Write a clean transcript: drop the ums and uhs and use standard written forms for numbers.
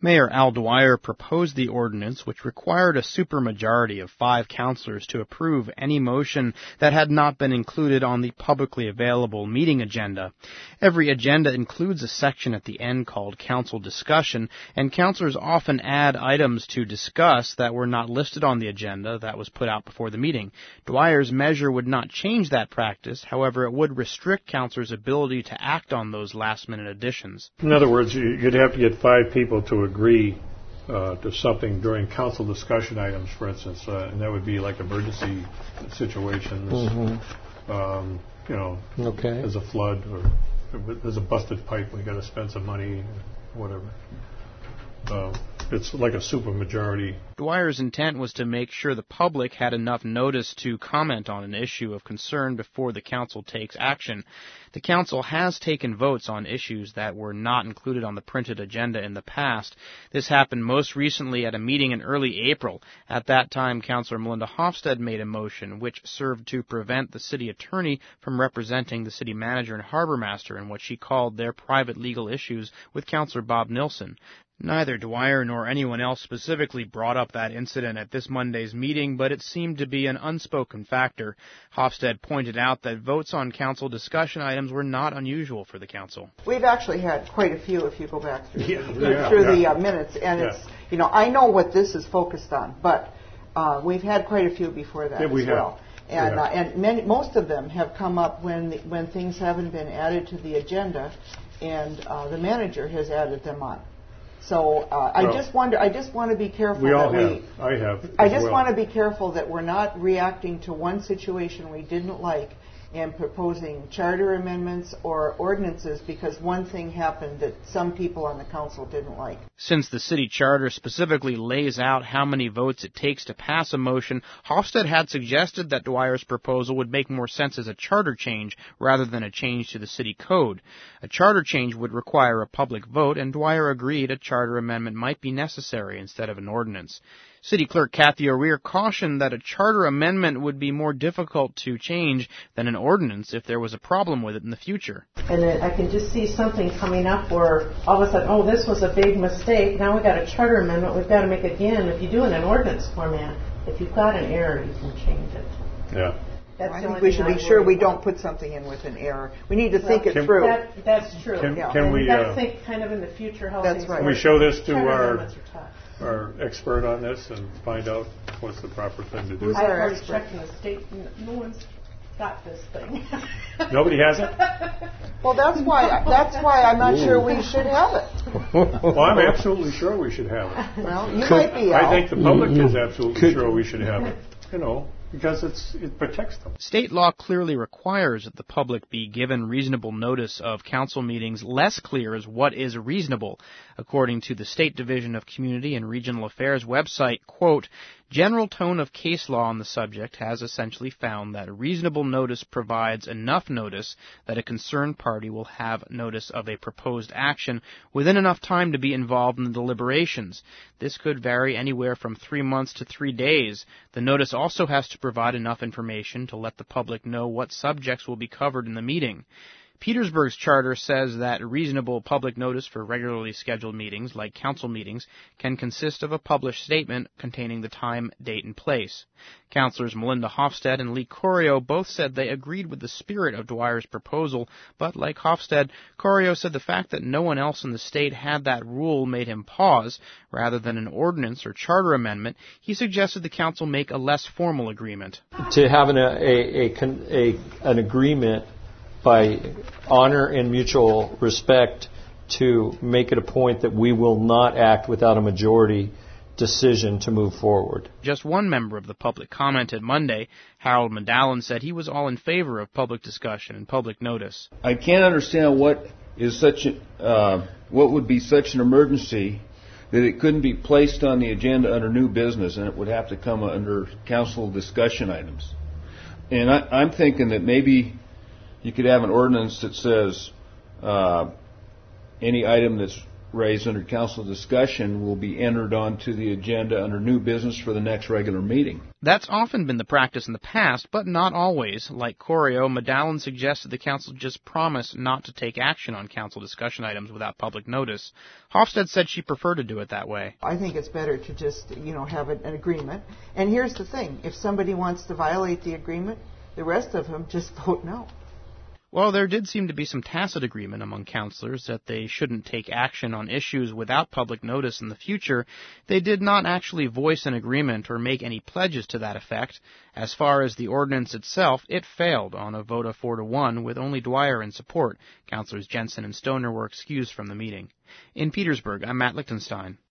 Mayor Al Dwyer proposed the ordinance, which required a supermajority of 5 councilors to approve any motion that had not been included on the publicly available meeting agenda. Every agenda includes a section at the end called Council Discussion, and councilors often add items to discuss that were not listed on the agenda that was put out before the meeting. Dwyer's measure would not change that practice. However, it would restrict councilors' ability to act on those last-minute additions. In other words, you'd have to get 5 people to agree to something during council discussion items, for instance, and that would be like emergency situations. There's a flood or there's a busted pipe, we got to spend some money, whatever. It's like a supermajority. Dwyer's intent was to make sure the public had enough notice to comment on an issue of concern before the council takes action. The council has taken votes on issues that were not included on the printed agenda in the past. This happened most recently at a meeting in early April. At that time, Councilor Melinda Hofstad made a motion which served to prevent the city attorney from representing the city manager and harbor master in what she called their private legal issues with Councilor Bob Nilsson. Neither Dwyer nor anyone else specifically brought up that incident at this Monday's meeting, but it seemed to be an unspoken factor. Hofstad pointed out that votes on council discussion items were not unusual for the council. We've actually had quite a few if you go back through the minutes, and it's, I know what this is focused on, but we've had quite a few before that as well. And most of them have come up when things haven't been added to the agenda, and the manager has added them on. So I just want to be careful. I just want to be careful that we're not reacting to one situation we didn't like and proposing charter amendments or ordinances because one thing happened that some people on the council didn't like. Since the city charter specifically lays out how many votes it takes to pass a motion, Hofstad had suggested that Dwyer's proposal would make more sense as a charter change rather than a change to the city code. A charter change would require a public vote, and Dwyer agreed a charter amendment might be necessary instead of an ordinance. City Clerk Kathy O'Rear cautioned that a charter amendment would be more difficult to change than an ordinance if there was a problem with it in the future. And I can just see something coming up where all of a sudden, this was a big mistake. Now we've got a charter amendment. We've got to make it again. If you do it in an ordinance format, if you've got an error, you can change it. Yeah. I think we should be sure we don't put something in with an error. We need to think it through. That's true. Can we think kind of in the future how things work. Can we show this to our expert on this and find out what's the proper thing to do? I've already checked in the state. No one's got this thing. Nobody has it? Well, that's why I'm not sure we should have it. Well, I'm absolutely sure we should have it. Well, you might be. I think the public is absolutely sure we should have it. Because it protects them. State law clearly requires that the public be given reasonable notice of council meetings. Less clear is what is reasonable. According to the State Division of Community and Regional Affairs website, quote, general tone of case law on the subject has essentially found that reasonable notice provides enough notice that a concerned party will have notice of a proposed action within enough time to be involved in the deliberations. This could vary anywhere from 3 months to 3 days. The notice also has to provide enough information to let the public know what subjects will be covered in the meeting. Petersburg's charter says that reasonable public notice for regularly scheduled meetings, like council meetings, can consist of a published statement containing the time, date, and place. Councilors Melinda Hofstad and Lee Corio both said they agreed with the spirit of Dwyer's proposal, but like Hofstad, Corio said the fact that no one else in the state had that rule made him pause. Rather than an ordinance or charter amendment, he suggested the council make a less formal agreement. To have an agreement by honor and mutual respect to make it a point that we will not act without a majority decision to move forward. Just one member of the public commented Monday. Harold Medallion said he was all in favor of public discussion and public notice. I can't understand what would be such an emergency that it couldn't be placed on the agenda under new business and it would have to come under council discussion items. And I'm thinking that maybe you could have an ordinance that says any item that's raised under council discussion will be entered onto the agenda under new business for the next regular meeting. That's often been the practice in the past, but not always. Like Corio, Medallion suggested the council just promise not to take action on council discussion items without public notice. Hofstad said she preferred to do it that way. I think it's better to just, have an agreement. And here's the thing. If somebody wants to violate the agreement, the rest of them just vote no. Well, there did seem to be some tacit agreement among councilors that they shouldn't take action on issues without public notice in the future. They did not actually voice an agreement or make any pledges to that effect. As far as the ordinance itself, it failed on a vote of 4-1 with only Dwyer in support. Councilors Jensen and Stoner were excused from the meeting. In Petersburg, I'm Matt Lichtenstein.